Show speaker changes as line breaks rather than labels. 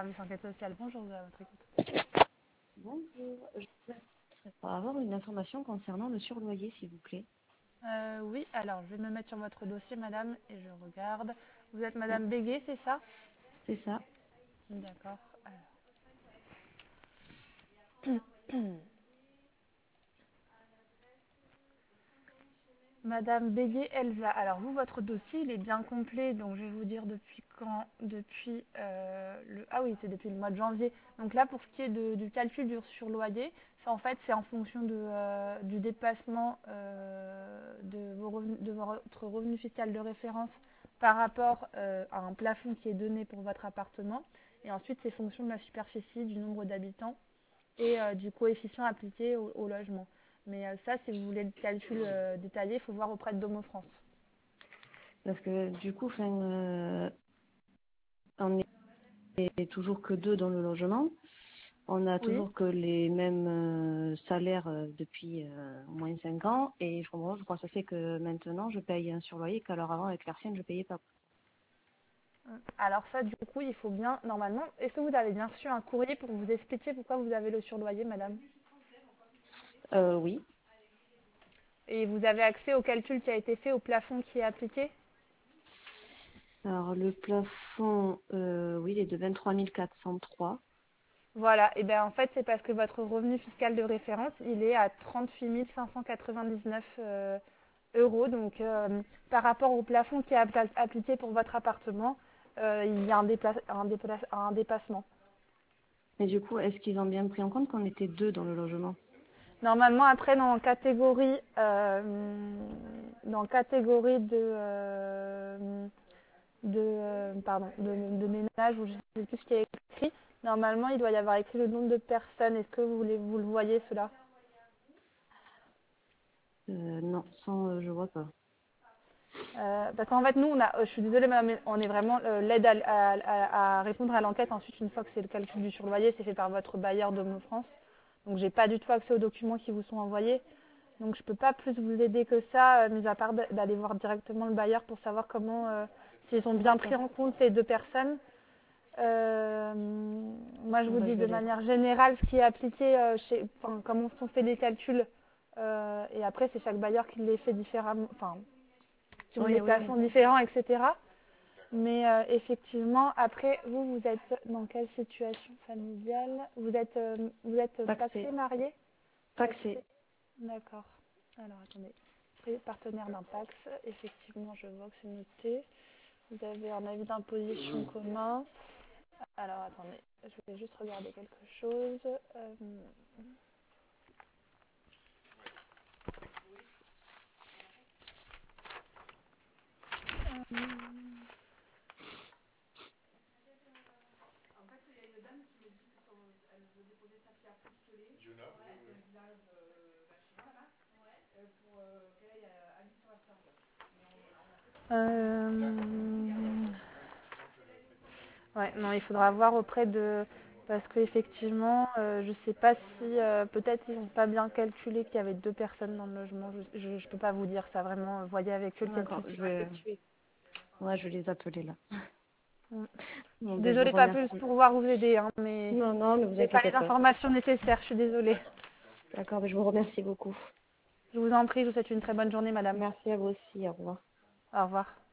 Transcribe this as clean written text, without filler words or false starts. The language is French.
service enquête sociale. Bonjour, vous avez votre écoute.
Bonjour, je voudrais avoir une information concernant le surloyer, s'il vous plaît.
Oui, alors je vais me mettre sur votre dossier, madame, et je regarde. Vous êtes madame
Merci.
Béguet, c'est ça?
C'est ça.
D'accord. Alors. Madame Béguet Elsa. Alors vous, votre dossier, il est bien complet, donc je vais vous dire depuis quand. Depuis Ah oui, c'est depuis le mois de janvier. Donc là, pour ce qui est du calcul du surloyer, ça, en fait, c'est en fonction du dépassement de votre revenu fiscal de référence par rapport à un plafond qui est donné pour votre appartement. Et ensuite, c'est fonction de la superficie, du nombre d'habitants et du coefficient appliqué au logement. Mais ça, si vous voulez le calcul détaillé, il faut voir auprès de Domo France.
Parce que du coup, on est toujours que deux dans le logement. On n'a
Oui.
toujours que les mêmes salaires depuis au moins 5 ans. Et je comprends que ça fait que maintenant, je paye un surloyer qu'alors avant, avec l'ancienne, je ne payais pas.
Alors ça, du coup, il faut bien, normalement, est-ce que vous avez bien reçu un courrier pour vous expliquer pourquoi vous avez le surloyer, madame?
Oui.
Et vous avez accès au calcul qui a été fait, au plafond qui est appliqué?
Alors, le plafond, oui, il est de 23 403.
Voilà, et bien en fait, c'est parce que votre revenu fiscal de référence, il est à 38 599 euros. Donc, par rapport au plafond qui est appliqué pour votre appartement, il y a un dépassement.
Mais du coup, est-ce qu'ils ont bien pris en compte qu'on était deux dans le logement?
Normalement, après, dans catégorie de ménage, ou je ne sais plus ce qui est écrit, normalement, il doit y avoir écrit le nombre de personnes. Est-ce que vous le voyez, cela?
Non, sans, je vois pas.
Parce qu'en fait, nous, je suis désolée, madame, mais on est vraiment l'aide à répondre à l'enquête. Ensuite, une fois que c'est le calcul du surloyer, c'est fait par votre bailleur Domo France. Donc, j'ai pas du tout accès aux documents qui vous sont envoyés. Donc, je peux pas plus vous aider que ça, mis à part d'aller voir directement le bailleur pour savoir s'ils ont bien pris
D'accord.
en compte ces deux personnes. Moi, je
Bon,
vous
bah,
dis
je vais
de
les...
manière générale ce qui est appliqué, comment sont faits les calculs. Et après, c'est chaque bailleur qui les fait différemment. Enfin, qui ont
Oui,
des
oui, oui.
plafonds différents, etc. Mais effectivement, après, vous êtes dans quelle situation familiale? Vous êtes paxé,
Taxé.
marié?
Taxé.
Paxé. D'accord. Alors, attendez. Partenaire d'un Pax, effectivement, je vois que c'est noté. Vous avez un avis d'imposition commun. Alors, attendez, je vais juste regarder quelque chose. Ouais, non, il faudra voir auprès de... Parce qu'effectivement, je ne sais pas si... peut-être ils n'ont pas bien calculé qu'il y avait deux personnes dans le logement. Je ne peux pas vous dire ça, vraiment. Voyez avec eux le calcul
D'accord.
qui sera effectué.
Ouais, je vais les appeler là.
Mm. Je
Bon,
suis
ben, je vous
désolée, pas plus
remercie.
pouvoir vous aider, hein, mais
Non, non, ne vous
j'ai pas
inquiétez
les
pas.
informations nécessaires, je suis désolée.
D'accord, ben, je vous remercie beaucoup.
Je vous en prie, je vous souhaite une très bonne journée, madame.
Merci à vous aussi. Au revoir.
Au revoir.